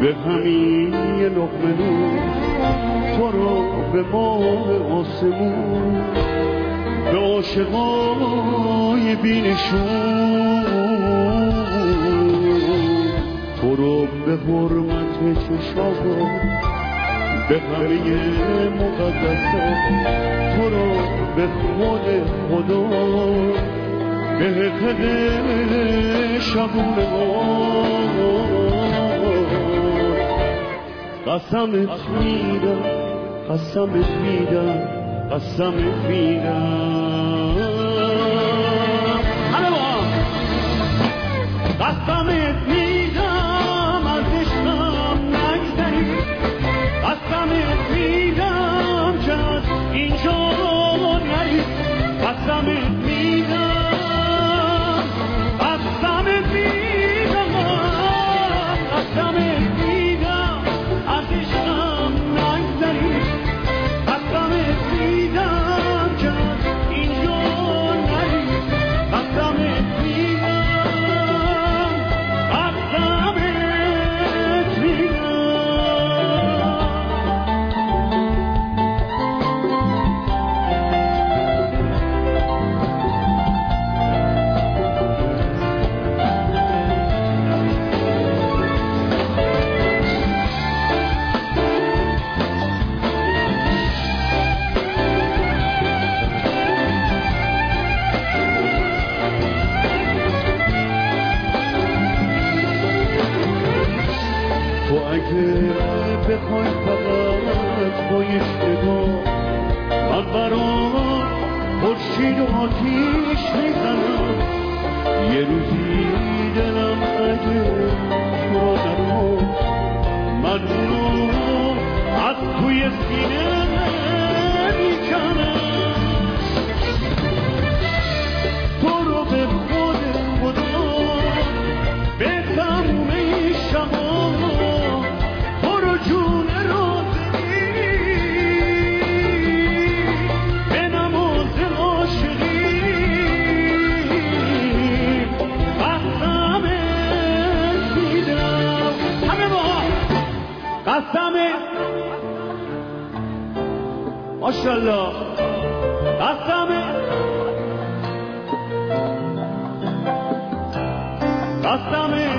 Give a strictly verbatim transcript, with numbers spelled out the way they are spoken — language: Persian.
به همین یه لقمه نون تو رو به ماه آسمون به عاشقای بینشون تو رو به حرمت چشاها به همه مقدسات تو رو به خود خدا به حقد شبونه قسمت میدم قسمت میدم قسمت میدم همه با هم قسمت میدم از عشقم نگذری قسمت میدم که از اینجا نری قسمت میدم قسمت میدم قسمت میدم از عشقم نگذری قسمت میدم که از اینجا نری قسمت میدم قسمت میدم تو اگه بخوای فقط با یک نگاه من برات خورشید و آتیش میزنم یه روزی دلم اگه تو را نرم من اونو از توی سینه میکنم تو رو به خود خدا به تموم شما برو جون رازی به نماز عاشقی قسمت میدم همه با قسمت ماشاءالله قسمت قسمت